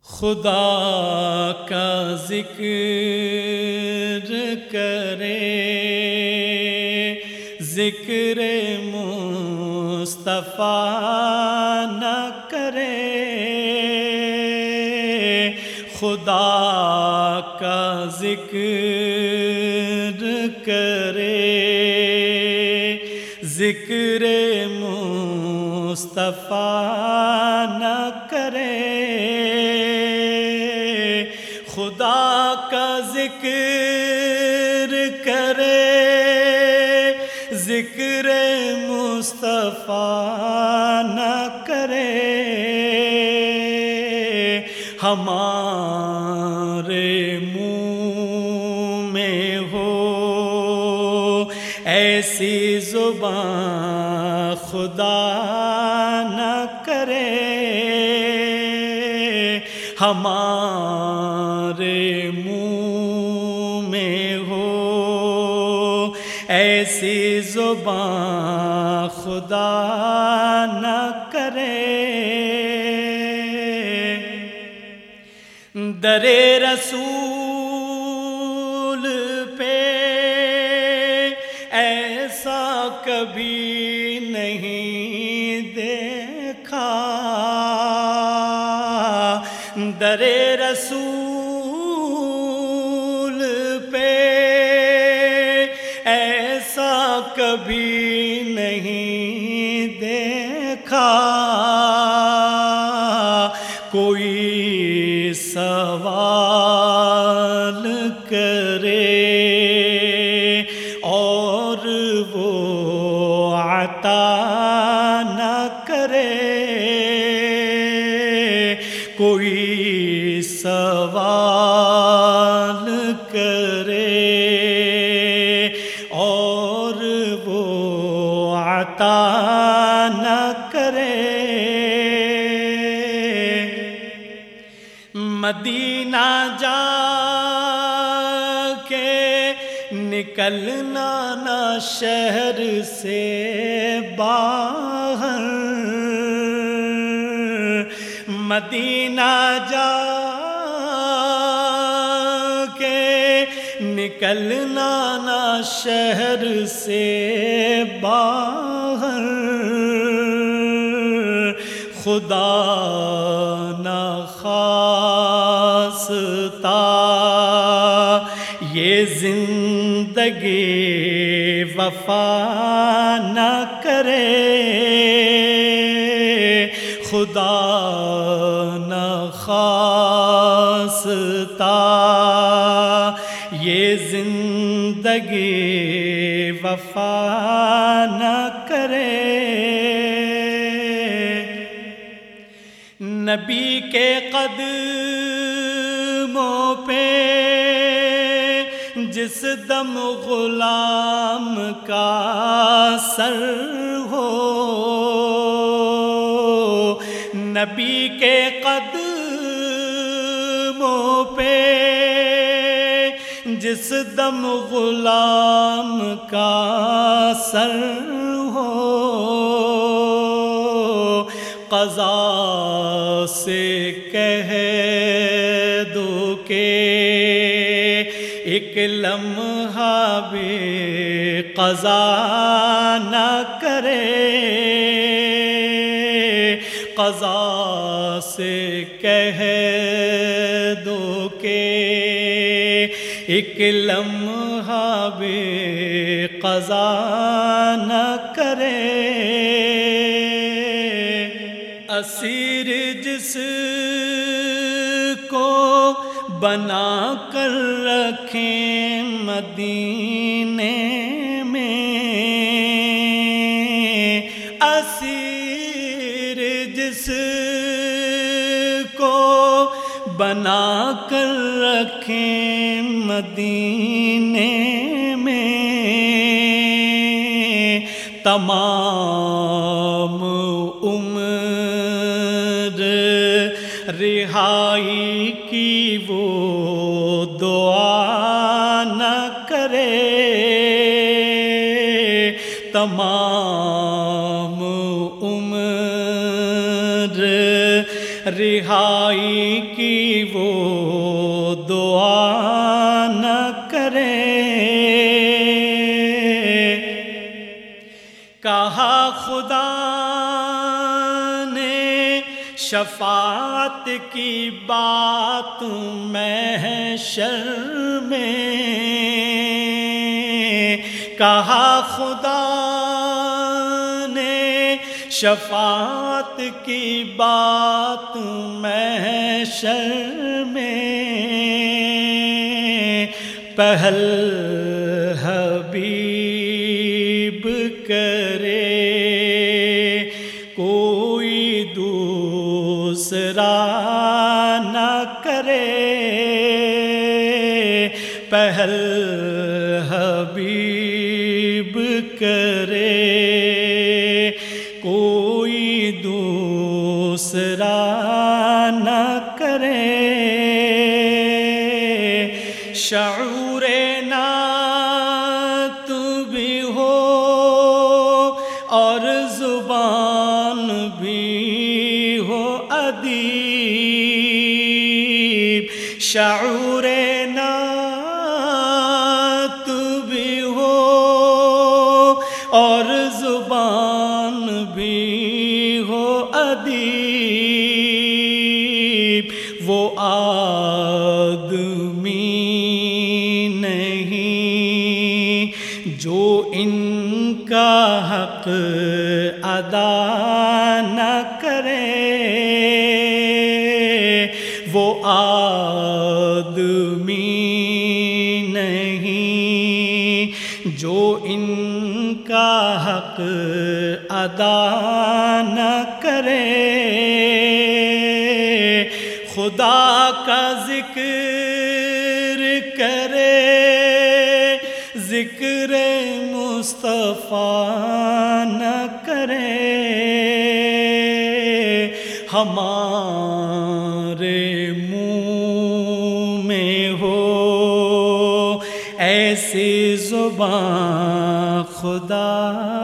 خدا کا ذکر کرے، ذکر مصطفیٰ نہ کرے، خدا کا ذکر کرے، ذکر مصطفیٰ نہ کرے، خدا کا ذکر کرے، ذکر مصطفیٰ نہ کرے، ہمارے منہ میں ہو ایسی زبان خدا نہ کرے، ہمارے منہ میں ہو ایسی زبان خدا نہ کرے، در رسول پہ ایسا کبھی نہیں دیکھا، در رسول پہ ایسا کبھی نہیں دیکھا، کوئی سوال کرے اور وہ عطا نہ کرے، کوئی سوال کرے اور وہ عطا نہ کرے، مدینہ جا کے نکلنا نہ شہر سے باہر، مدینہ جا کے نکلنا نہ شہر سے باہر، خدا نہ خواستہ یہ زندگی وفا نہ کرے، خدا نہ خواستہ یہ زندگی وفا نہ کرے، نبی کے قدموں پہ جس دم غلام کا سر ہو، نبی کے قدموں پہ جس دم غلام کا سر ہو، قضا سے کہہ دو کہ ایک لمحہ بھی قضا نہ کرے، قضا سے کہہ دو کہ ایک لمحہ بھی قضا نہ کرے، اسیر جس کو بنا کر رکھیں مدینے میں، اسیر جس کو بنا کر رکھیں مدینے میں، تمام عمر رہائی کی وہ دعا نہ کرے، تمام عمر رہائی کی وہ دعا نہ کرے۔ کہا خدا نے شفاعت کی بات محشر میں، کہا خدا نے شفاعت کی بات محشر میں، پہل حبیب کرے کوئی دوسرا نہ کرے، پہل حبیب کرے کوئی دوسرا نہ کرے۔ شعور نعت بھی ہو اور زبان بھی ہو ادیب، شعور نعت بھی ہو اور زبان بھی ہو ادیب، وہ آدمی نہیں جو ان کا حق ادا نہ کرے، وہ آدمی نہیں جو ان کا حق ادا نہ کرے۔ خدا کا ذکر کرے، ذکر مصطفیٰ نہ کرے، ہمارے منہ میں ہو ایسی زبان خدا